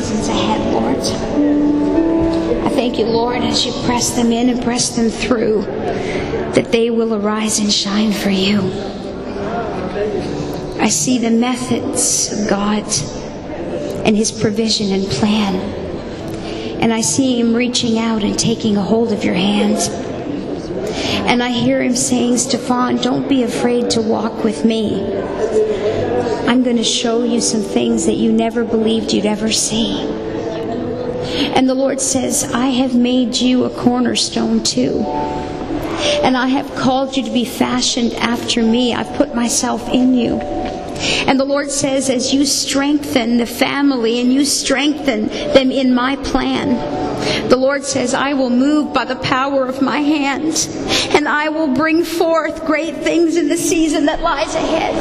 seasons ahead, Lord. I thank you, Lord, as you press them in and press them through, that they will arise and shine for you. I see the methods of God and His provision and plan. And I see Him reaching out and taking a hold of your hand. And I hear Him saying, Stefan, don't be afraid to walk with me. I'm going to show you some things that you never believed you'd ever see. And the Lord says, I have made you a cornerstone too. And I have called you to be fashioned after me. I've put myself in you. And the Lord says, as you strengthen the family and you strengthen them in my plan, the Lord says, I will move by the power of my hand, and I will bring forth great things in the season that lies ahead.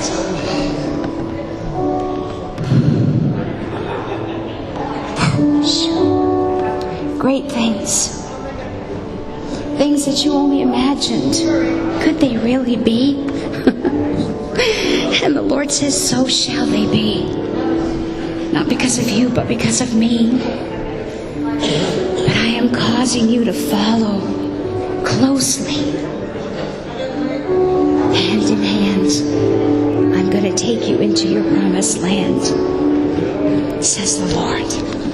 Great things. Things that you only imagined. Could they really be? And the Lord says, so shall they be. Not because of you, but because of me. But I am causing you to follow closely. Hand in hand. I'm going to take you into your promised land, says the Lord.